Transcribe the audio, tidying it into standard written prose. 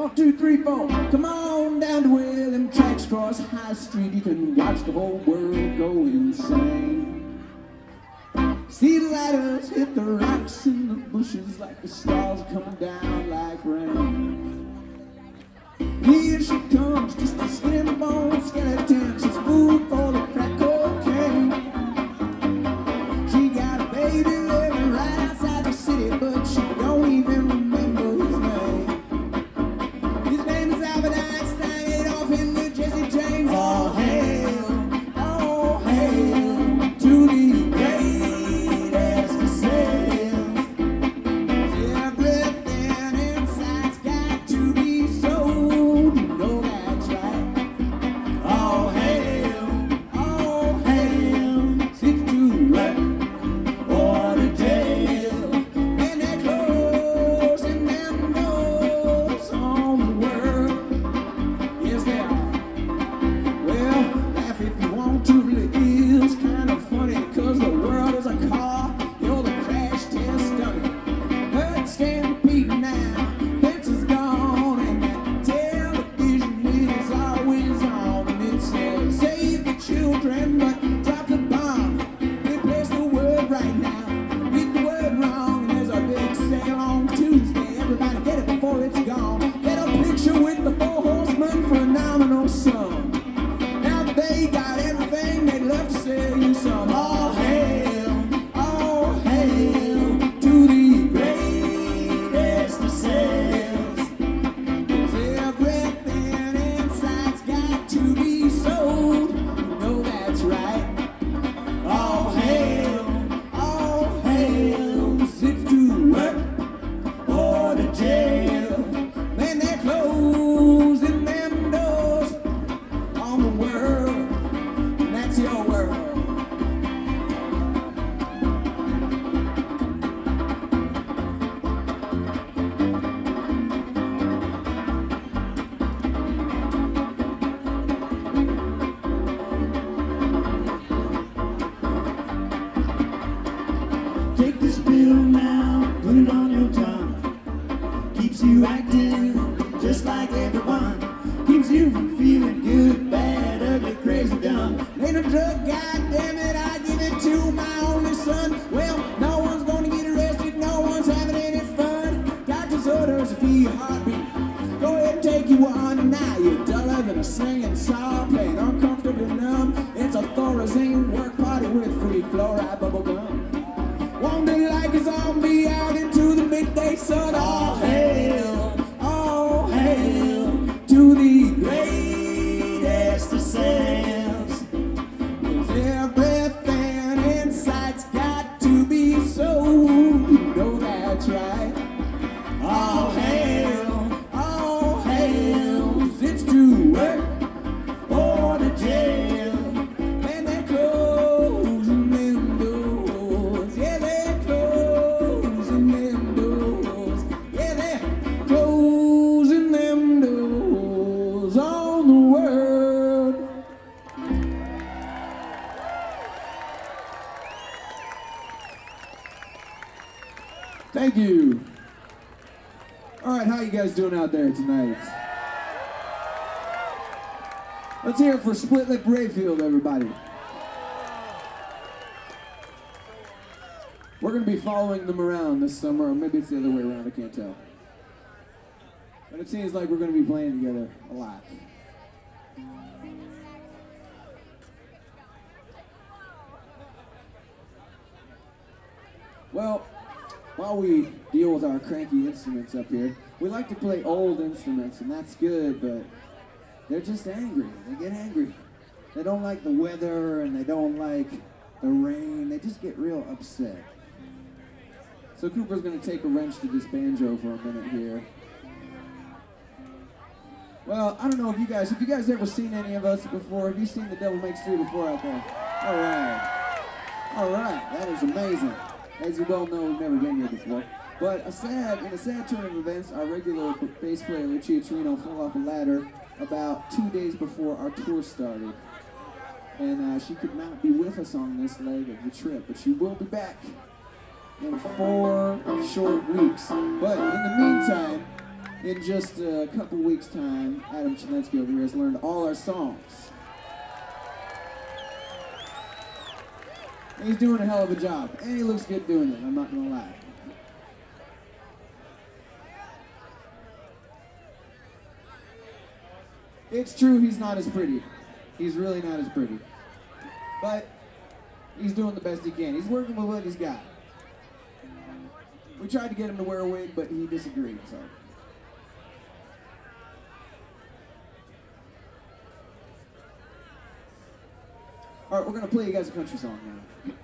1, 2, 3, 4. Come on down to where them tracks cross High Street. You can watch the whole world go insane. See the ladders hit the rocks in the bushes like the stars are coming down like rain. Here she comes, just a skin and bone skeleton. She's food for the crack cocaine. She got a baby living right outside the city, but she don't even remember his name. His name is Albert Einstein, Adolf Hitler, Jesse James. All hail to the greatest of sails. Everything inside's got to be sold, you know that's right. All hail, six to work or to jail. And they're closing them doors on the world. Yes, they are. Well, laugh if you want to, really is kind of funny, cause the world is a car, you're the crash test dummy. Hurt stampeding now, Betsy's gone, and that television is always on, and it says, save the children, but drop the bomb. Replace the word right now, get the word wrong, and there's a big sale on Tuesday. Everybody get it before it's gone. Get a picture with the four horsemen for a nominal sum. Now they got everything, they'd love to sell you some. All hail to the greatest of sales. 'Cause everything inside's got to be sold, you know that's right. All hail, six to work or to jail. Man, they're closing them doors on the world, and that's your world. Take this pill now, put it on your tongue. Keeps you active, just like everyone. Keeps you from feeling good, bad, ugly, crazy, dumb. Ain't a drug, goddammit, I give it to my only son. Well, no one's gonna get arrested, no one's having any fun. Doctor's orders for your heartbeat. Go ahead and take you one, now you're duller than a singing saw, playing uncomfortably numb. It's a Thorazine work party with free fluoride bubble gum. Wander like a zombie out into the midday sun. All hail to the greatest of sales. 'Cause everything inside's got to be sold, you know that's right. All hail, 'cause it's to work or to jail. And they're closing them doors. Yeah, they're closing them doors. Yeah, they're closing them doors on the world. Thank you. All right, how you guys doing out there tonight? Let's hear it for Split Lip Rayfield, everybody. We're going to be following them around this summer, or maybe it's the other way around, I can't tell. But it seems like we're going to be playing together a lot. Well, while we deal with our cranky instruments up here, we like to play old instruments, and that's good, but they're just angry. They get angry. They don't like the weather, and they don't like the rain. They just get real upset. So Cooper's going to take a wrench to this banjo for a minute here. Well, I don't know if you guys, have you guys ever seen any of us before? Have you seen The Devil Makes Three before out there? All right, that is amazing. As you well know, we've never been here before. But in a sad turn of events, our regular bass player, Lucia Torino, fell off a ladder about 2 days before our tour started. And she could not be with us on this leg of the trip, but she will be back in 4 short weeks. But in the meantime, In just a couple weeks' time, Adam Chelensky over here has learned all our songs. And he's doing a hell of a job, and he looks good doing it, I'm not gonna lie. It's true he's not as pretty. He's really not as pretty. But he's doing the best he can. He's working with what he's got. We tried to get him to wear a wig, but he disagreed, so. All right, we're gonna play you guys a country song now.